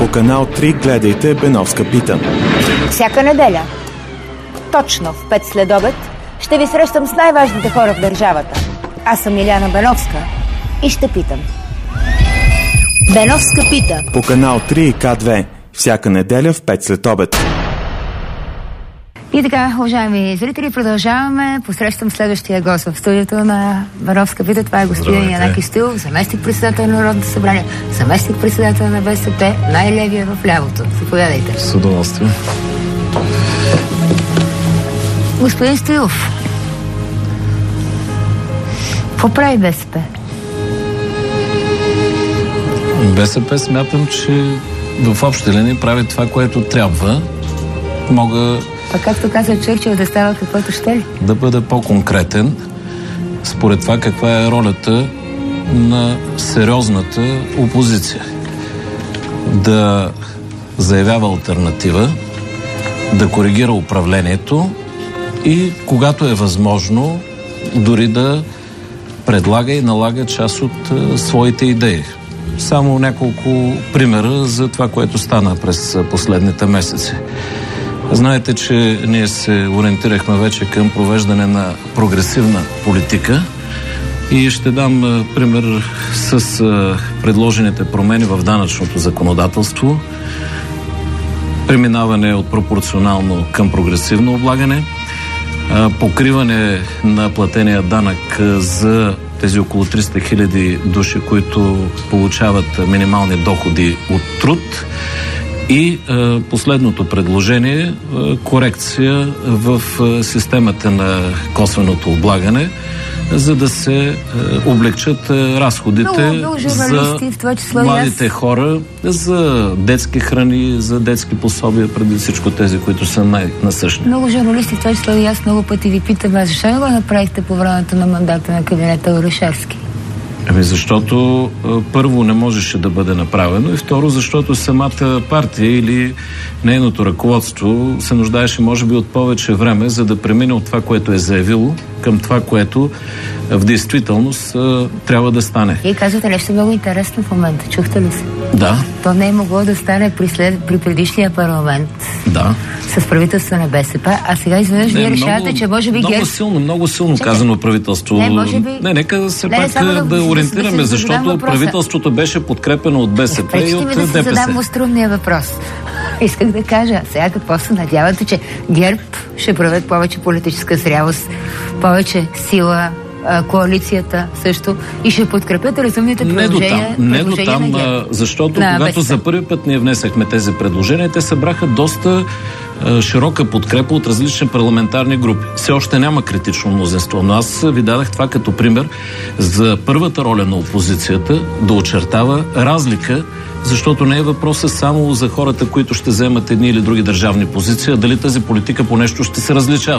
По канал 3 гледайте Беновска пита. Всяка неделя, точно в 5 следобед, ще ви срещам с най-важните хора в държавата. Аз съм Иляна Беновска и ще питам. Беновска пита. По канал 3 и К2. Всяка неделя в 5 следобед. И така, уважаеми зрители, продължаваме. Посрещам следващия гост в студиото на Беновска пита. Това е господин Янаки Стоилов, заместник-председател на Народното събрание, заместник-председател на БСП, най-левия в лявото. Заповядайте. С удоволствие. Господин Стоилов, какво прави БСП? БСП смятам, че в общи линии прави това, което трябва. Мога... А както каза Чърчил, да става каквото ще ли? Да бъда по-конкретен според това каква е ролята на сериозната опозиция. Да заявява алтернатива, да коригира управлението и когато е възможно, дори да предлага и налага част от своите идеи. Само няколко примера за това, което стана през последните месеци. Знаете, че ние се ориентирахме вече към провеждане на прогресивна политика и ще дам пример с предложените промени в данъчното законодателство, преминаване от пропорционално към прогресивно облагане, покриване на платения данък за тези около 300 хиляди души, които получават минимални доходи от труд. И последното предложение корекция в системата на косвеното облагане, за да облегчат разходите за младите хора, за детски храни, за детски пособия, преди всичко тези, които са най-насъщни. Много журналисти, в това число и аз много пъти ви питам, защо не го направихте по времето на мандата на кабинета Орешарски? Защото първо не можеше да бъде направено и второ, защото самата партия или нейното ръководство се нуждаеше може би от повече време, за да премине от това, което е заявило, към това, което в действителност трябва да стане. И казвате нещо много интересно в момента. Чухте ли се? Да. То не е могло да стане при предишния парламент. Да. С правителство на БСП, а сега изведнъж вие решавате, че може би много силно казано правителство. Нека се пак да ориентираме, защото правителството беше подкрепено от БСП и от ДПС. Да се задам острумния въпрос. Исках да кажа, сега какво се надявате, че ГЕРБ ще правят повече политическа зрялост, повече сила, коалицията също и ще подкрепят разумните предложения. Не до там, защото когато за първи път ние внесахме тези предложения, те събраха доста широка подкрепа от различни парламентарни групи. Все още няма критично мнозинство, но аз ви дадах това като пример за първата роля на опозицията да очертава разлика, защото не е въпросът само за хората, които ще вземат едни или други държавни позиции, а дали тази политика по нещо ще се различава.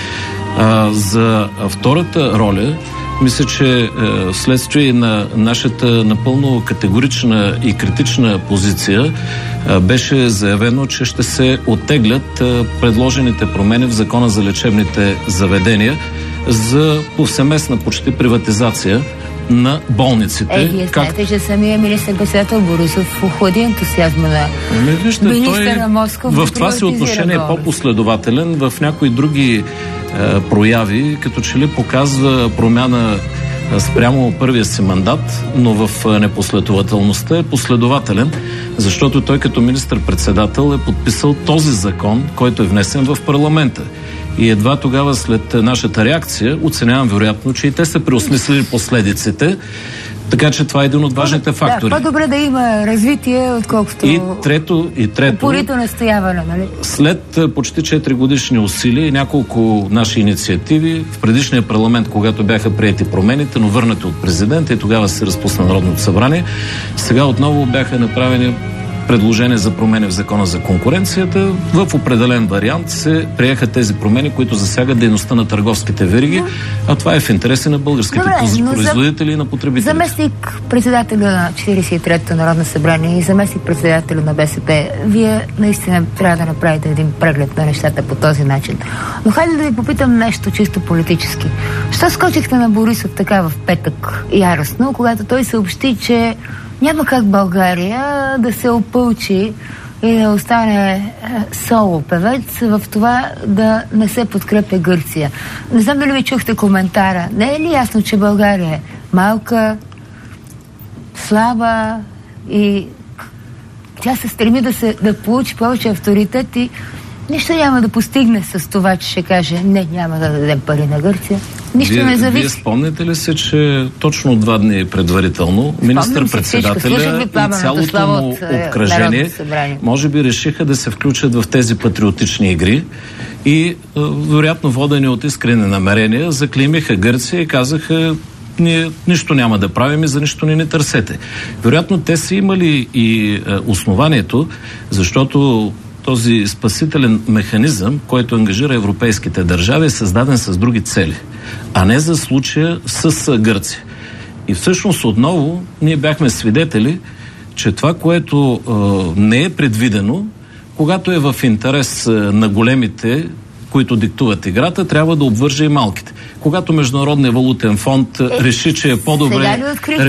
За втората роля, мисля, че вследствие на нашата напълно категорична и критична позиция беше заявено, че ще се оттеглят предложените промени в Закона за лечебните заведения за повсеместна почти приватизация на болниците. Вие знаете, че самия министър-председател Борисов охлади ентусиазма на министъра Москов. В това си отношение е по-последователен, в някои други прояви, като че ли показва промяна спрямо първия си мандат, но в непоследователността е последователен, защото той като министър-председател е подписал този закон, който е внесен в парламента. И едва тогава след нашата реакция оценявам вероятно, че и те са преосмислили последиците, така че това е един от важните фактори. По-добре да има развитие, отколкото и трето упорито настояване, нали? След почти 4 годишни усилия и няколко наши инициативи в предишния парламент, когато бяха приети промените, но върнати от президента и тогава се разпусна Народното събрание, сега отново бяха направени предложения за промени в Закона за конкуренцията. В определен вариант се приеха тези промени, които засягат дейността на търговските вериги, а това е в интереси на българските производители и на потребителите. Заместник председателя на 43-то Народно събрание и заместник председателя на БСП, вие наистина трябва да направите един преглед на нещата по този начин. Но хайде да ви попитам нещо чисто политически. Що скочихте на Борисов така в петък яростно, когато той съобщи, че Няма как България да се опълчи и да остане соло певец в това да не се подкрепя Гърция. Не знам дали ви чухте коментара. Не е ли ясно, че България е малка, слаба и тя се стреми да получи повече авторитет и нищо няма да постигне с това, че ще каже не, няма да дадем пари на Гърция. Нищо не зависи. Вие спомняте ли се, че точно 2 дни предварително министър-председателя и цялото му обкръжение може би решиха да се включат в тези патриотични игри и вероятно водени от искрени намерения заклеймиха Гърция и казаха: ние нищо няма да правим и за нищо не търсете. Вероятно те са имали и основанието, защото този спасителен механизъм, който ангажира европейските държави, е създаден с други цели, а не за случая с Гърция. И всъщност отново ние бяхме свидетели, че това, което не е предвидено, когато е в интерес на големите, които диктуват играта, трябва да обвърже и малките. Когато Международният валутен фонд реши, че е по-добре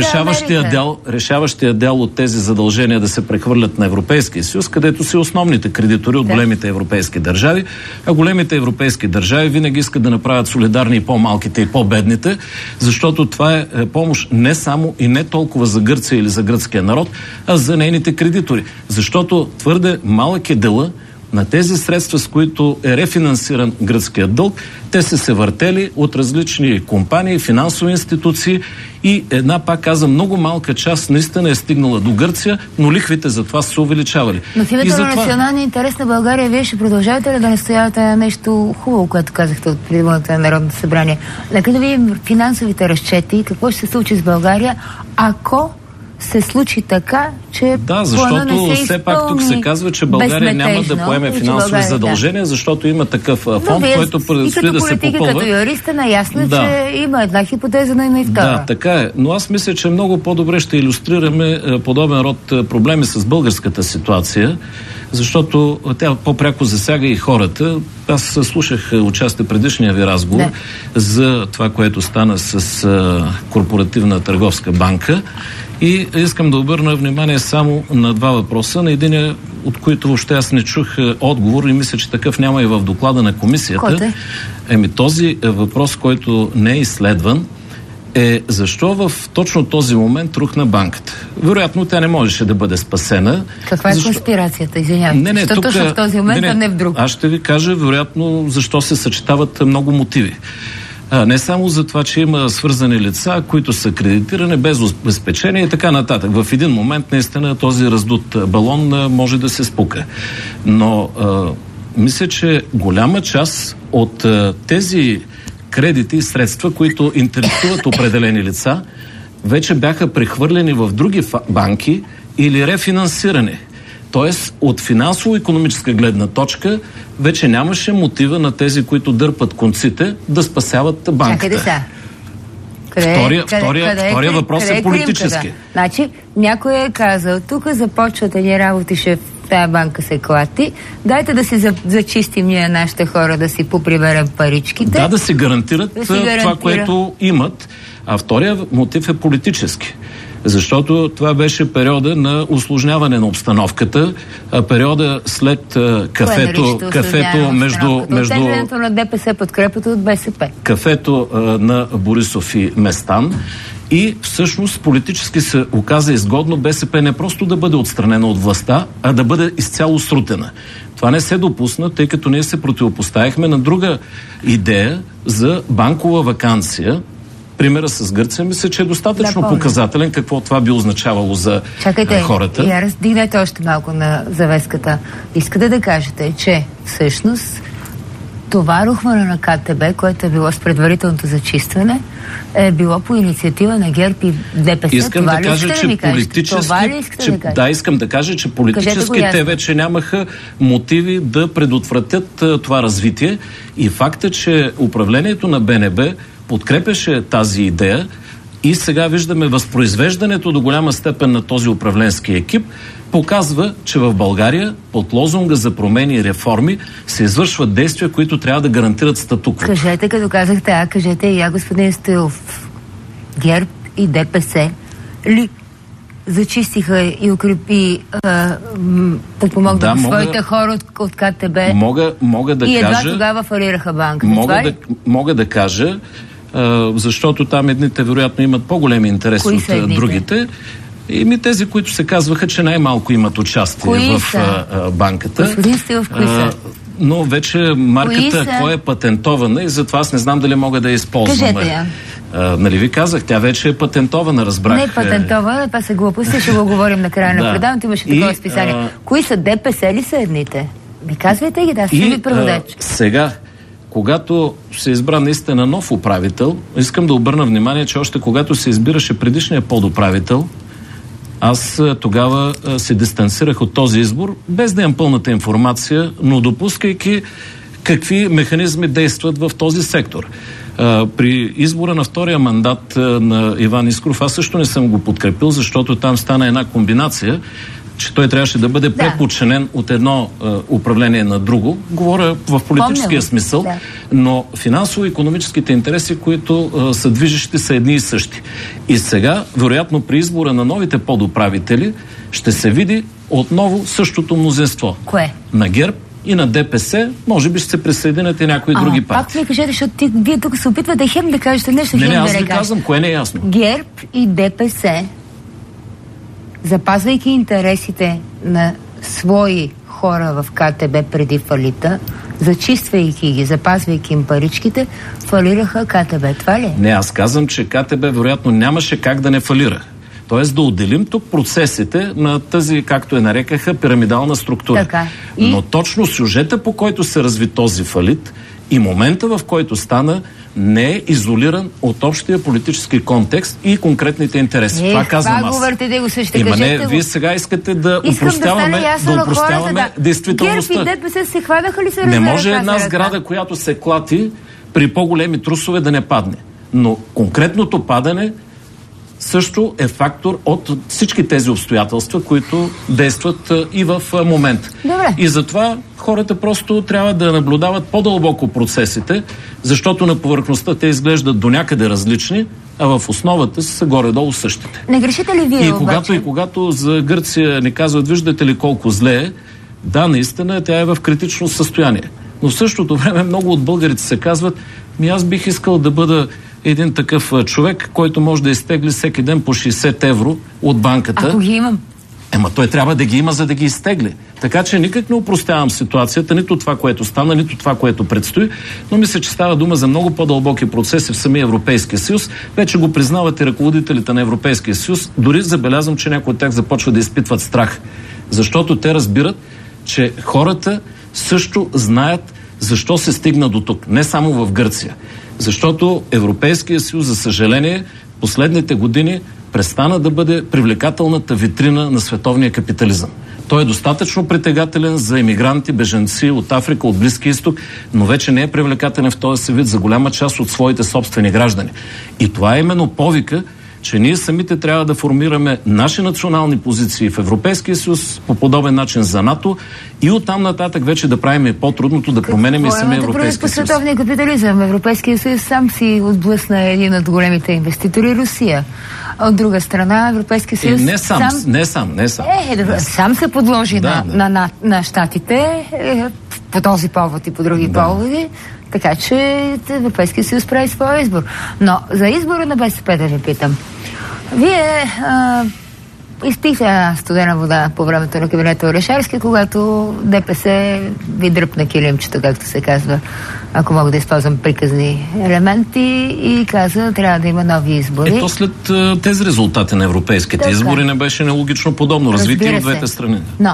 решаващия дял от тези задължения да се прехвърлят на Европейския съюз, където са основните кредитори от големите европейски държави, а големите европейски държави винаги искат да направят солидарни и по-малките и по-бедните, защото това е помощ не само и не толкова за Гърция или за гръцкия народ, а за нейните кредитори. Защото твърде малък е дела на тези средства, с които е рефинансиран гръцкият дълг. Те са се въртели от различни компании, финансови институции и една, пак казвам, много малка част наистина е стигнала до Гърция, но лихвите за това са се увеличавали. Но в името на националния интерес на България, вие ще продължавате ли да настоявате на нещо хубаво, което казахте от трибуната на Народното събрание? Нека да видим финансовите разчети и какво ще се случи с България, ако се случи така, че защото все пак тук се казва, че България няма да поеме финансови задължения, защото има такъв фонд, който предстои да се попълва. Като юрист е наясно, че има една хипотеза, но има и втора. Да, така е. Но аз мисля, че много по-добре ще илюстрираме подобен род проблеми с българската ситуация, защото тя по-пряко засяга и хората. Аз слушах участие предишния ви разговор за това, което стана с Корпоративна търговска банка. И искам да обърна внимание само на 2 въпроса, на единия, от които въобще аз не чух отговор и мисля, че такъв няма и в доклада на комисията. Този въпрос, който не е изследван, е защо в точно този момент рухна банката. Вероятно, тя не можеше да бъде спасена. Каква е конспирацията? Извинявайте. Защо точно в този момент, а не в друг? Аз ще ви кажа, вероятно, защо се съчетават много мотиви. Не само за това, че има свързани лица, които са кредитирани без обезпечение и така нататък. В един момент наистина този раздут балон може да се спука. Но мисля, че голяма част от тези кредити и средства, които интересуват определени лица, вече бяха прехвърлени в други банки или рефинансирани. Тоест, от финансово-икономическа гледна точка, вече нямаше мотива на тези, които дърпат конците, да спасяват банката. Чакайте сега. Втория въпрос е политически. Значи, някой е казал, тук започват едни работи, в тази банка се клати, дайте да си зачистим ние нашите хора, да си поприберем паричките. Да си гарантират това, което имат. А втория мотив е политически. Защото това беше периода на усложняване на обстановката, периода след кафето между оттеглянето на ДПС, подкрепата от БСП. Кафето на Борисов и Местан. И всъщност политически се оказа изгодно БСП не просто да бъде отстранена от властта, а да бъде изцяло срутена. Това не се допусна, тъй като ние се противопоставихме на друга идея за банкова ваканция. Примера с Гърция мисля, че е достатъчно показателен какво това би означавало за хората. Я раздигнете още малко на завеската. Искате да кажете, че всъщност това рухване на КТБ, което е било с предварителното зачистване, е било по инициатива на ГЕРБ и ДПС. Искам да кажа, че политически... искам да кажа, че политически те вече нямаха мотиви да предотвратят това развитие и факта, че управлението на БНБ подкрепяше тази идея и сега виждаме възпроизвеждането до голяма степен на този управленски екип, показва, че в България под лозунга за промени и реформи се извършват действия, които трябва да гарантират статуквото. Кажете, като казахте кажете и господин Стоилов, ГЕРБ и ДПС ли зачистиха и укрепи, подпомогнаха своите хора от КТБ. Мога да и едва кажа, тогава фалираха банка. Мога да кажа, защото там едните вероятно имат по-големи интереси от другите. Тези, които се казваха, че най-малко имат участие в банката. Господин Стоилов, кои са? Но вече марката кой е патентована и затова аз не знам дали мога да я използвам. Кажете я. Нали ви казах, тя вече е патентована, разбрах. Не е патентована, това са глупости, ще го говорим на края на предаването, имаше такова списание. Кои са, ДПС ли са едните? Ви казвайте ги, да, ще ви преводач. Сега, когато се избра наистина нов управител, искам да обърна внимание, че още когато се избираше предишния подуправител, аз тогава се дистанцирах от този избор, без да имам пълната информация, но допускайки какви механизми действат в този сектор. При избора на втория мандат на Иван Искров аз също не съм го подкрепил, защото там стана една комбинация, че той трябваше да бъде преподчинен от едно управление на друго. Говоря в политическия смисъл, но финансово-икономическите интереси, които са движещи, са едни и същи. И сега, вероятно, при избора на новите подуправители ще се види отново същото мнозинство. Кое? На ГЕРБ и на ДПС, може би ще се присъединят и някои други партии. Пак ми кажете, защото вие тук се опитвате хем да кажете нещо, хем да не кажете. Аз ви казвам, кое не е ясно. ГЕРБ и ДПС, запазвайки интересите на свои хора в КТБ преди фалита, зачиствайки ги, запазвайки им паричките, фалираха КТБ. Това ли? Не, аз казвам, че КТБ вероятно нямаше как да не фалира. Тоест да отделим тук процесите на тази, както я нарекаха, пирамидална структура. Но точно сюжета, по който се разви този фалит и момента, в който стана, не е изолиран от общия политически контекст и конкретните интереси. Това казвам аз. Вие сега искате да упростяваме действителността. ГЕРБ и ДПС се хванаха ли се не може една сграда, която се клати при по-големи трусове да не падне. Но конкретното падане също е фактор от всички тези обстоятелства, които действат и в момента. И затова хората просто трябва да наблюдават по-дълбоко процесите, защото на повърхността те изглеждат до някъде различни, а в основата са горе-долу същите. Не грешите ли вие и когато за Гърция ни казват, виждате ли колко зле е, да, наистина тя е в критично състояние. Но в същото време много от българите се казват, аз бих искал да бъда един такъв човек, който може да изтегли всеки ден по 60 евро от банката. Ако ги имам. Той трябва да ги има, за да ги изтегли. Така че никак не упростявам ситуацията, нито това, което стана, нито това, което предстои, но мисля, че става дума за много по-дълбоки процеси в самия Европейския съюз. Вече го признават и ръководителите на Европейския съюз. Дори забелязвам, че някои от тях започват да изпитват страх. Защото те разбират, че хората също знаят защо се стигна до тук. Не само в Гърция. Защото Европейския съюз, за съжаление, последните години престана да бъде привлекателната витрина на световния капитализъм. Той е достатъчно притегателен за емигранти, бежанци от Африка, от Близкия изток, но вече не е привлекателен в този си вид за голяма част от своите собствени граждани. И това е именно повика, че ние самите трябва да формираме наши национални позиции в Европейския съюз по подобен начин за НАТО и оттам нататък вече да правим и по-трудното да променяме и самия Европейския съюз. Световния капитализъм. Европейския съюз сам си отблъсна един от големите инвеститори Русия. От друга страна, Европейския съюз... Не сам. Сам се подложи на щатите по този повод и по други поводи. Така че Европейския съюз прави своя избор. Но за избора на БСП да ви питам. Вие изпихте една студена вода по времето на кабинета Орешарски, когато ДПС ви дръпна килимчето, както се казва, ако мога да използвам приказни елементи, и каза, трябва да има нови избори. Ето след тези резултати на европейските избори не беше нелогично подобно развитие от двете страни. Но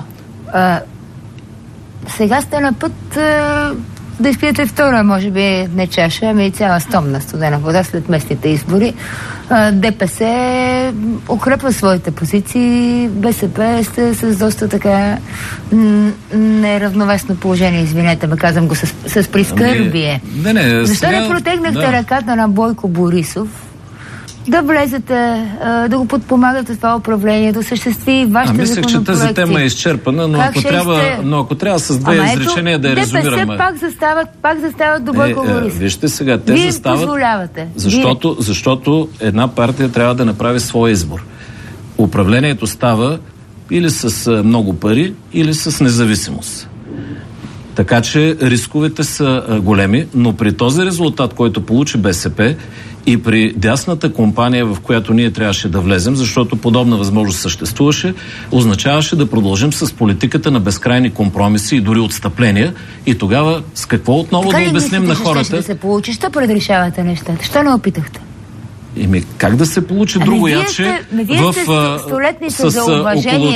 сега сте на път да изпиете втора, може би не чаша, ами цяла стомна студена вода след местните избори. ДПС укрепва своите позиции, БСП сте с доста така неравновесно положение, извинете ме, казвам го с прискърбие. Защо не протегнахте ръката на Бойко Борисов да влезете, да го подпомагате в това управление, да осъществи вашите законопроекти? Мислех, че тази тема е изчерпана, но ако трябва с две изречения да я резюмираме. ДПС пак застават до Бойко Борисов. Вижте сега, те застават, позволявате. Защото една партия трябва да направи своя избор. управлението става или с много пари, или с независимост. Така че рисковете са големи, но при този резултат, който получи БСП и при дясната компания, в която ние трябваше да влезем, защото подобна възможност съществуваше, означаваше да продължим с политиката на безкрайни компромиси и дори отстъпления. И тогава с какво отново да обясним на хората? Ще се получи, що предрешавате нещата? Що не опитахте? Как да се получи друго яче с около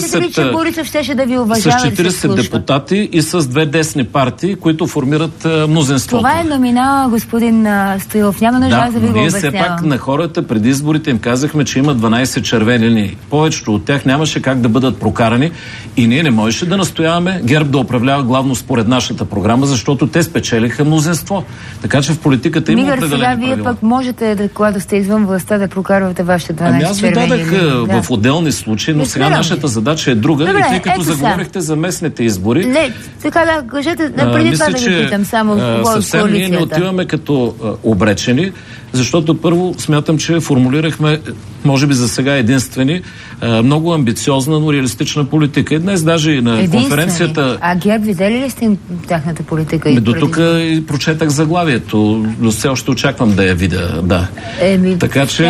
40 депутати и с 2 десни партии, които формират мнозинството. Това е номинал, господин Стоилов. Няма нужда да ви го обяснявам. Ние все пак на хората преди изборите им казахме, че има 12 червени линии. Повечето от тях нямаше как да бъдат прокарани и ние не можеше да настояваме ГЕРБ да управлява главно според нашата програма, защото те спечелиха мнозинство. Така че в политиката има определени правила. Сега вие пък можете да сте извън властта да прокарвате вашите 12 аз ви дадах в отделни случаи, но сега нашата задача е друга. Добре, и тъй като заговорихте за местните избори... Не, така да кажете, преди това да ви питам само съвсем ние не отиваме като обречени, защото първо смятам, че формулирахме, може би за сега единствени, много амбициозна, но реалистична политика. И днес даже и на конференцията... А ГЕРБ видели ли сте тяхната политика? До тук и прочетах заглавието, но все още очаквам да я видя, да. Така че...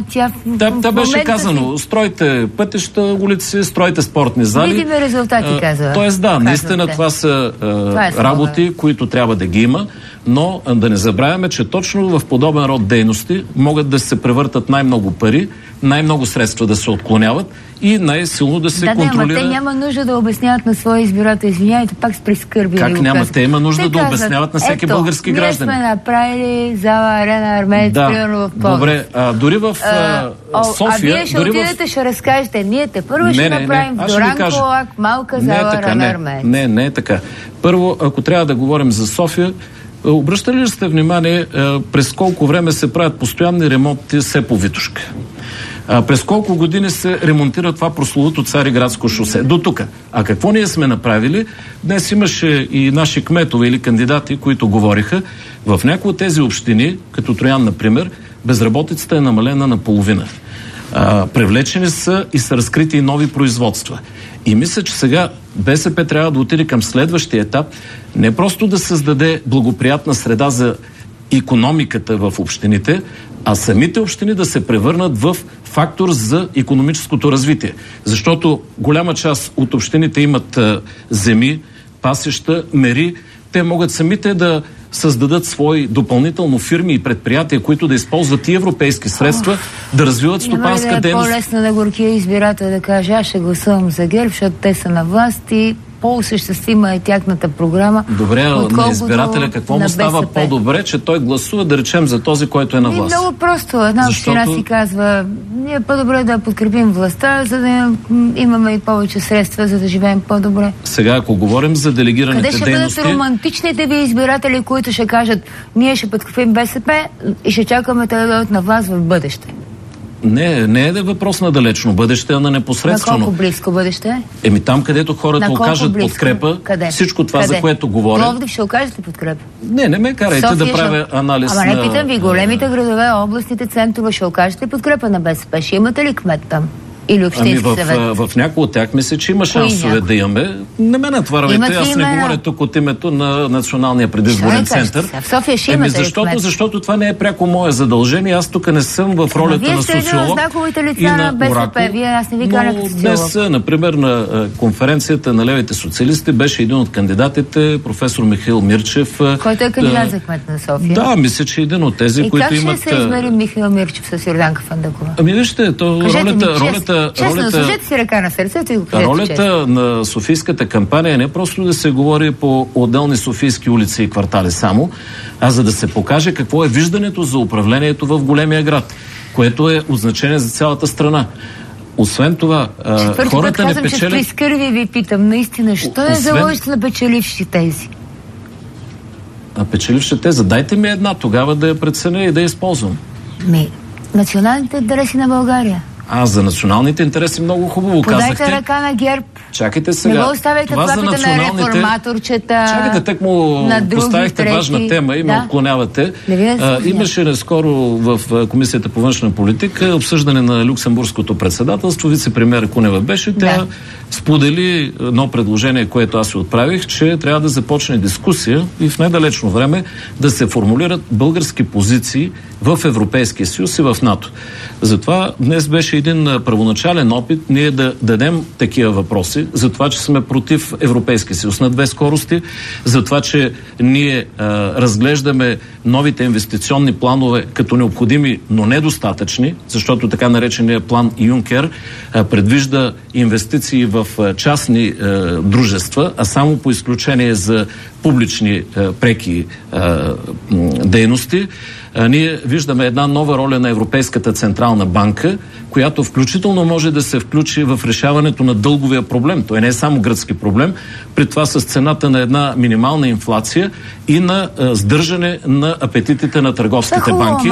Тя беше казано, стройте пътища, улици, стройте спортни зали. Видиме резултати, казва. Тоест да, наистина това са работи, които трябва да ги има, но да не забравяме, че точно в подобен род дейности могат да се превъртат най-много пари, най-много средства да се отклоняват и най-силно да се контролира... Те няма нужда да обясняват на своя избирател. Извинявайте, пак с прискърби. Как няма? Те има нужда да обясняват на всеки български граждан. Ние сме направили зала Арена Армеец, примерно в Пловдив. Добре, дори в София... А вие ще отидете, ще разкажете. Ние първо ще направим в Дуранкулак малка зала Арена Армеец. Не е така. Първо, ако трябва да говорим за София, обръщали ли сте внимание през колко време се правят постоянни ремонти все по Витошка? През колко години се ремонтира това прословуто Цариградско шосе? До тук. А какво ние сме направили? Днес имаше и наши кметове или кандидати, които говориха. В някои от тези общини, като Троян, например, безработицата е намалена на половина. Привлечени са и са разкрити и нови производства. И мисля, че сега БСП трябва да отиде към следващия етап, не просто да създаде благоприятна среда за икономиката в общините, а самите общини да се превърнат в фактор за икономическото развитие. Защото голяма част от общините имат земи, пасища, мери. Те могат самите да създадат свои допълнително фирми и предприятия, които да използват и европейски средства, да развиват стопанска дейност. По-лесно на горкия избирател да каже, аз ще гласувам за ГЕРБ, защото те са на власт и по-осъществима е тяхната програма. Добре, на избирателя какво му става по-добре, че той гласува, да речем, за този, който е на власт? Много просто. Една община си казва, ние по-добре да подкрепим властта, за да имаме и повече средства, за да живеем по-добре. Сега, ако говорим за делегираните дейности... Къде ще бъдат романтичните ви избиратели, които ще кажат, ние ще подкрепим БСП и ще чакаме те да дойдат на власт в бъдеще? Не е въпрос на далечно бъдеще, а на непосредствено. На колко близко бъдеще? Там, където хората окажат подкрепа, всичко това, за което говоря... Пловдив ще окажете подкрепа? Не ме карайте да правя анализ. Ама не питам ви, големите градове, областните центрове, ще окажете подкрепа на БСП? Ще имате ли кмет там? Или общински съвет? В някои от тях мисля, че има шансове да имаме. Не ме натварвайте, аз не говоря тук от името на Националния предизборен център. В София ще имате ли кмет? Защото това не е пряко мое задължение. Аз тук не съм в ролята на социолог и на оракул. Аз не ви каня като социолог. Днес, например, на конференцията на левите социалисти беше един от кандидатите, професор Михаил Мирчев. Който е кандидат за кмет на София. Да, мисля, че един от тези, които имат... И как ще се измери Михаил Мирчев с Йорданка Фандъкова? Вижте, сложете си ръка на сърцето и го кажете. Ролята на софийската кампания е не просто да се говори по отделни софийски улици и квартали само, а за да се покаже какво е виждането за управлението в големия град, което е от значение за цялата страна. Освен това, хората не печелят... Че прискърви ви питам, наистина, що е заложите на печеливши тези? Печеливши тези? Дайте ми една, тогава да я преценя и да я използвам. Националните интереси на България. За националните интереси много хубаво казахте. Подайте ръка на ГЕРБ. Чакайте сега. Не го оставяйте клапите на реформаторчета. Чакайте, так му поставихте важна тема и ме отклонявате. Имаше наскоро в Комисията по външна политика обсъждане на Люксембургското председателство. Вице-премиер Кунева беше. Тя сподели едно предложение, което аз си отправих, че трябва да започне дискусия и в недалечно време да се формулират български позиции в Европейския съюз и в НАТО. Затова днес беше един първоначален опит ние да дадем такива въпроси, за това, че сме против Европейския съюз на две скорости, за това, че ние разглеждаме новите инвестиционни планове като необходими, но недостатъчни, защото така наречения план Юнкер предвижда инвестиции в частни дружества, а само по изключение за публични преки дейности. Ние виждаме една нова роля на Европейската централна банка, която включително може да се включи в решаването на дълговия проблем. Той не е само гръцки проблем, при това с цената на една минимална инфлация и на сдържане на апетитите на търговските банки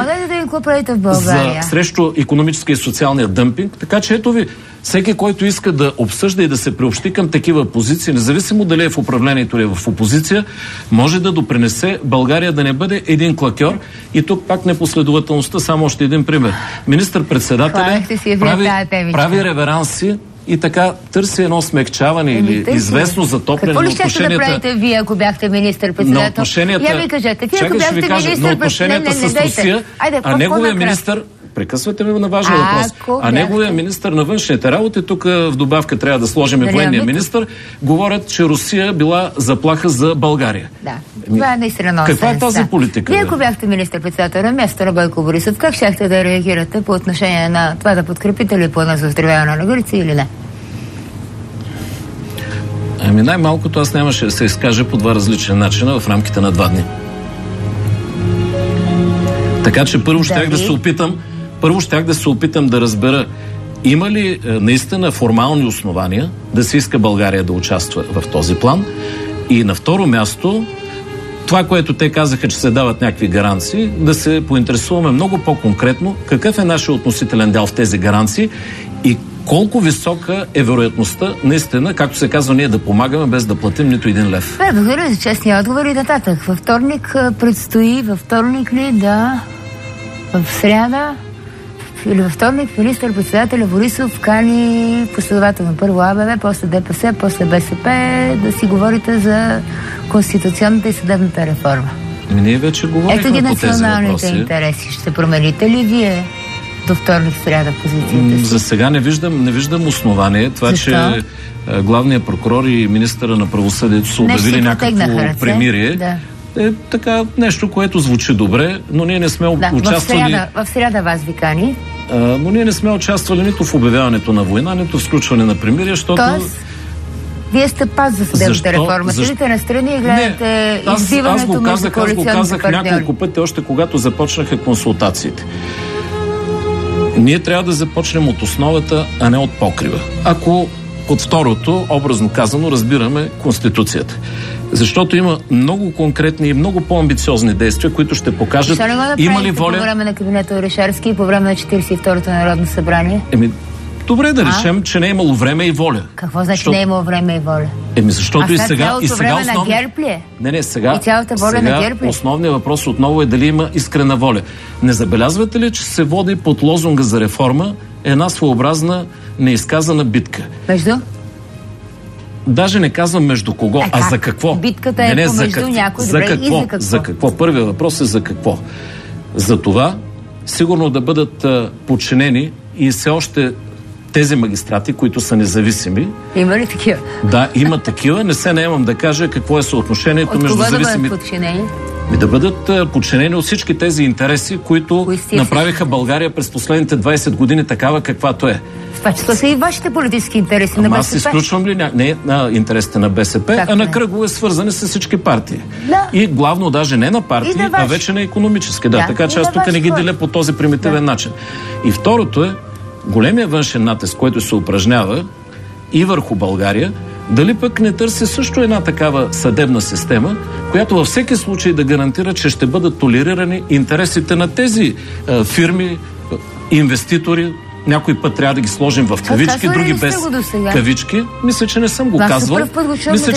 срещу икономическия и социалния дъмпинг. Така че ето ви, всеки, който иска да обсъжда и да се приобщи към такива позиции, независимо дали е в управлението или е в опозиция, може да допринесе България да не бъде един клакьор. И тук пак непоследователността, само още един пример. Министър-председателя прави реверанси и така търси едно смекчаване или известно затопляне на отношенията. Какво ли ще да правите вие, ако бяхте министър-председател? Я ви кажете, вие ако бяхте министър-председател... На отношенията с Русия, а неговия министър... Прекъсвате ме на важен въпрос. Неговия министър на външните работи, тук в добавка трябва да сложим и военния министър, говорят, че Русия била заплаха за България. Да, това е наистина нонсенс. Каква е тази политика? Вие, ако бяхте министър-председател на място на Бойко Борисов, как щяхте да реагирате по отношение на това да подкрепите ли плана за оздравяване на Гърция или не? Най-малкото аз нямаше да се изкажа по два различни начина в рамките на 2 дни. Така че първо щях да се опитам да разбера има ли наистина формални основания да се иска България да участва в този план, и на второ място това, което те казаха, че се дават някакви гаранции, да се поинтересуваме много по-конкретно какъв е нашия относителен дял в тези гаранции и колко висока е вероятността наистина, както се казва, ние да помагаме без да платим нито един лев. Благодаря за честния отговор и нататък. Във вторник предстои, в сряда или във вторник министър-председателя Борисов кани последователно първо АБВ, после ДПС, после БСП да си говорите за конституционната и съдебната реформа. Ние вече говорихме по тези въпроси. Ето ги националните интереси. Ще промените ли вие до вторник сряда позицията си? За сега не виждам основание. Това, че главният прокурор и министъра на правосъдието са обявили някакво премирие. Да. Е така нещо, което звучи добре, но ние не сме участвали... В сряда вас ви кани. Но ние не сме участвали нито в обявяването на война, нито в сключване на премирие, защото... Вие сте паз за съдебната реформа. Седите на страни и гледате избиването между коалиционните партньори. Аз го казах няколко пъти, още когато започнаха консултациите. Ние трябва да започнем от основата, а не от покрива. Ако под второто, образно казано, разбираме Конституцията. Защото има много конкретни и много по-амбициозни действия, които ще покажат има ли воля... по време на кабинета Орешарски и по време на 42-то Народно събрание? Добре да речем, че не е имало време и воля. Какво значи не е имало време и воля? Защото и сега време на ГЕРБ ли е? Не, сега. И цялата воля на ГЕРБ ли? Основният въпрос отново е дали има искрена воля. Не забелязвате ли, че се води под лозунга за реформа една своеобразна неизказана битка? Между? Даже не казвам между кого, а за какво. Битката е помежду някой. За какво? За какво? Първият въпрос е за какво. За това сигурно да бъдат подчинени и все още тези магистрати, които са независими. Има ли такива? Да, има такива. Не се наемам да кажа какво е съотношението между зависими... да бъдат подчинени? Да бъдат подчинени от всички тези интереси, които направиха България през последните 20 години такава, каквато е. Това число са и вашите политически интереси на БСП. Аз изключвам ли не на интересите на БСП, а на кръгове свързани с всички партии. Да. И главно даже не на партии, а вече на икономически. Да, така че аз тук не ги деля по този примитивен начин. И второто е големия външен натиск, който се упражнява и върху България, дали пък не търси също една такава съдебна система, която във всеки случай да гарантира, че ще бъдат толерирани интересите на тези фирми, инвеститори, някой път трябва да ги сложим в кавички, други без кавички. Мисля, че не съм го казвал. Мисля,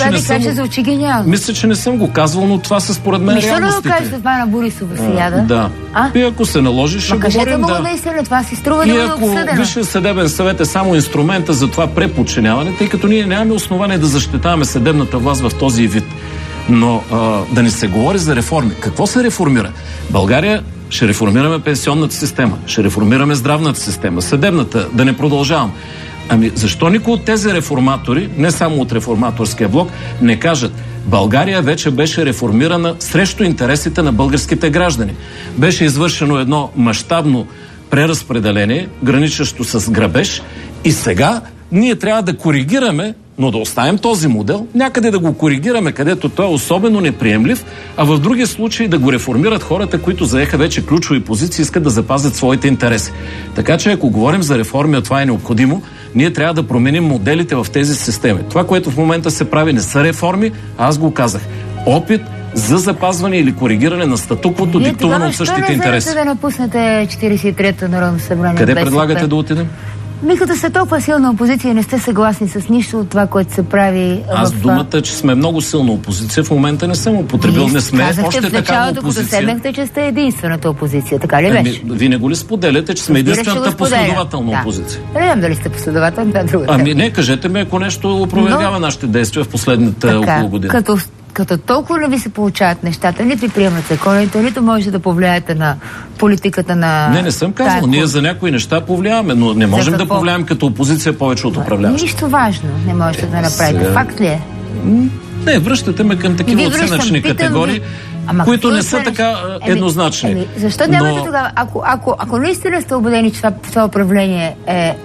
че не съм го казвал, но това са според мен реалностите. Защо да го кажете това на Борисова сега, да? Да. И ако се наложи, ще говорим, да. Наистина, това си струва да бъде обсъдено. И ако Висшият съдебен съвет е само инструмента за това преподчиняване, тъй като ние нямаме основание да защитаваме съдебната власт в този вид. Но да не се говори за реформи. Какво се реформира? България ще реформираме пенсионната система, ще реформираме здравната система, съдебната, да не продължавам. Ами защо никой от тези реформатори, не само от реформаторския блок, не кажат: България вече беше реформирана срещу интересите на българските граждани. Беше извършено едно мащабно преразпределение, граничещо с грабеж, и сега ние трябва да коригираме, но да оставим този модел, някъде да го коригираме, където той е особено неприемлив, а в други случаи да го реформират хората, които заеха вече ключови позиции, искат да запазят своите интереси. Така че ако говорим за реформи, а това е необходимо, ние трябва да променим моделите в тези системи. Това, което в момента се прави, не са реформи, аз го казах. Опит за запазване или коригиране на статуквото, диктувано от същите интереси. Вие да напуснете 43-то Народно събрание? Къде предлагате да отидем? Като сте толкова силна опозиция и не сте съгласни с нищо от това, което се прави. Аз думата, че сме много силна опозиция, в момента не съм употребил. Не сме още такава опозиция. Като седнахте, че сте единствената опозиция, така ли беше? Вие не го ли споделяте, че сме единствената последователна опозиция? Не знам дали сте последователни, това е друга. Не, кажете ми, ако нещо опровергава нашите действия в последните около година. Като толкова не ви се получават нещата, нито ви приемат законите, нито можете да повлияете на политиката на... Не съм казал. Ние за някои неща повлияваме, но не можем да повлияем като опозиция повече от управляващи. Нищо важно не можете да направите. Факт ли е? Не, връщате ме към такива оценъчни категории, които не са така еднозначни. Защо нямате тогава? Ако наистина сте убедени, че това управление е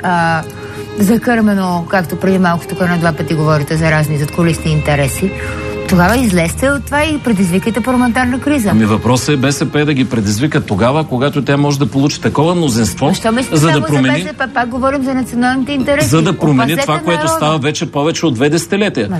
закърмено, както преди малко тук на два пъти говорите за разни задкулисни интереси, тогава излезте от това и предизвикайте парламентарна криза. Въпросът е БСП да ги предизвика тогава, когато тя може да получи такова мнозинство, за да промени... За БСП, пак говорим за националните интереси. За да промени това, което става вече повече от 2 десетилетия.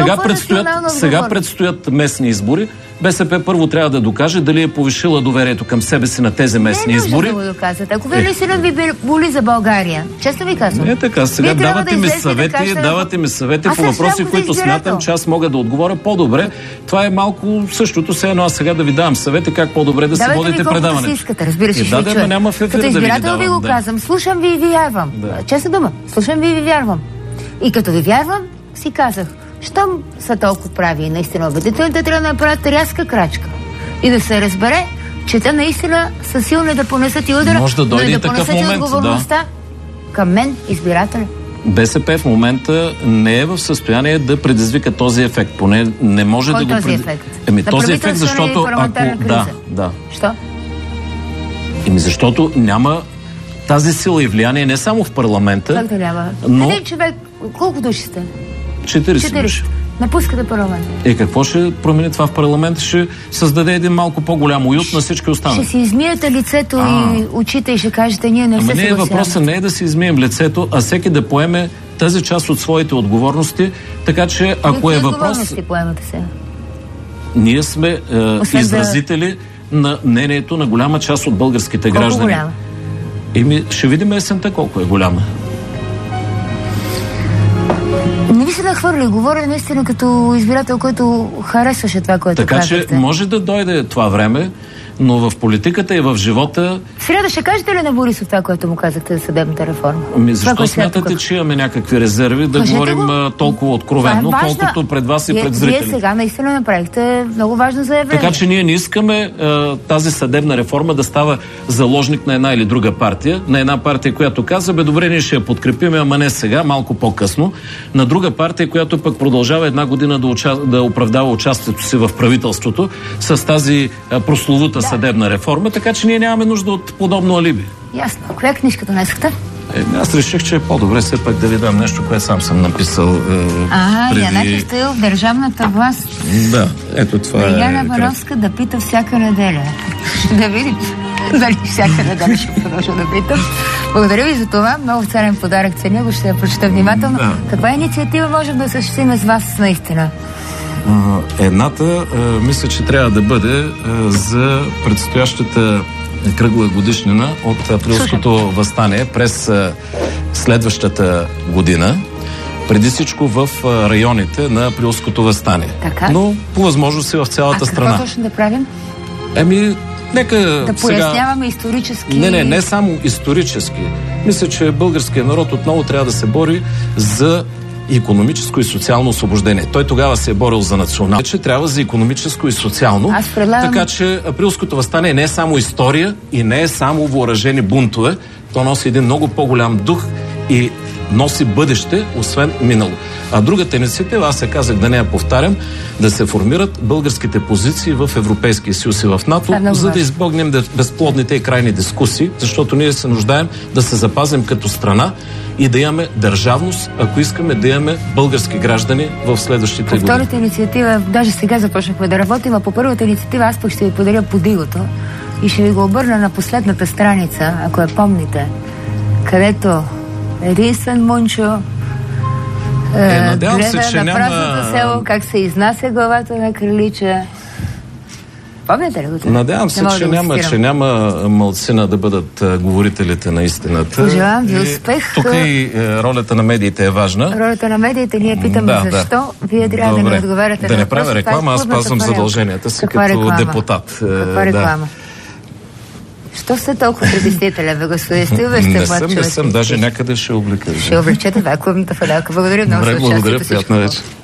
Сега предстоят местни избори. БСП първо трябва да докаже дали е повишила доверието към себе си на тези местни избори. Не, да го доказвате. Ако вие наистина ви боли за България, честно ви казвам. Не така. Сега давате ми съвети по въпроси, които смятам, че аз мога да отговоря по-добре. Това е малко същото, все едно аз сега да ви давам съвети как по-добре да си водите предаването. Да искате, разбира се, ще да, няма в ефир да ви ги давам. Като избирател ви го казвам. Слушам ви и ви вярвам. Честна дума. Слушам ви и ви вярвам. И като ви вярвам, си казах: щом са толкова прави и наистина убедителните, трябва да направят рязка крачка и да се разбере, че те наистина са силни да понесат и удара, може да дойде и такъв момент, към мен, избирателя. БСП в момента не е в състояние да предизвика този ефект. Поне не може да го ефект? Този ефект, защото Да. Що? Защото няма тази сила и влияние не само в парламента. Как да няма? Но... Един човек, колко души сте? 40 души. Напускате парламент. Какво ще промени това в парламента? Ще създаде един малко по-голям уют на всички останали. Ще си измиете лицето и очите и ще кажете: ние не се съгласяваме. Въпросът не е да си измием лицето, а всеки да поеме тази част от своите отговорности, така че ако е въпрос... Отговорности поемате сега? Ние сме изразители на мнението на голяма част от българските граждани. Голяма? Ще видим есента колко е голяма. Не ви се нахвърли. Говоря наистина като избирател, който харесваше това, което казахте. Така че може да дойде това време, но в политиката и в живота... Сряда ще кажете ли на Борисов това, което му казахте за съдебната реформа? Защо смятате, че имаме някакви резерви да говорим толкова откровенно, колкото пред вас и пред зрители? Вие сега наистина направихте много важно заявление. Така че ние не искаме тази съдебна реформа да става заложник на една или друга партия. На една партия, която каза: добре, ние ще я подкрепим, ама не сега, малко по-късно. На друга партия, която пък продължава една година да оправдава участието си в правителството с тази прословута съдебна реформа, така че ние нямаме нужда от подобно алиби. Ясно. Коя книжка донесохте? Аз реших, че е по-добре все пак да ви дам нещо, което сам съм написал преди... Янаки Стоилов, държавната власт. Да, ето това е... Яна Бановска да пита всяка неделя. Да видим дали всяка неделя ще продължа да питам. Благодаря ви за това. Много ценен подарък, ценя го, ще я прочета внимателно. Да. Каква инициатива можем да осъществим с вас наистина? Едната, мисля, че трябва да бъде за предстоящата кръгла годишнина от априлското въстание през следващата година. Преди всичко в районите на априлското въстание. Така? Но по възможност и в цялата страна. Какво точно да правим? Нека да поясняваме исторически... Не само исторически. Мисля, че българският народ отново трябва да се бори за икономическо и социално освобождение. Той тогава се е борил за национално, че трябва за икономическо и социално. Така че априлското въстание не е само история и не е само въоръжени бунтове. То носи един много по-голям дух и носи бъдеще, освен минало. А другата инициатива, аз се казах да не я повтарям, да се формират българските позиции в Европейския съюз и в НАТО, за да избегнем безплодните и крайни дискусии, защото ние се нуждаем да се запазим като страна и да имаме държавност, ако искаме да имаме български граждани в следващите години. По втората инициатива, даже сега започнахме да работим, а по първата инициатива аз пък ще ви подаря подигото и ще ви го обърна на последната страница, ако я помните, където единствен Мунчо гледа на празното село, как се изнася главата на кралича. Помните ли го? Надявам се, че няма малцина да бъдат говорителите на истината. Пожелавам ви успех. Тук и ролята на медиите е важна. Ролята на медиите, ние питаме защо. Вие трябва да ни отговаряте. Да не правя реклама, аз спазвам задълженията си като депутат. Каква реклама? Що сте толкова притеснителен, бе, господин Стоилов? Не съм, даже някъде ще облека. Ще облечете, това е клубната фалялка. Благодаря много за участието. Благодаря, приятна вечер.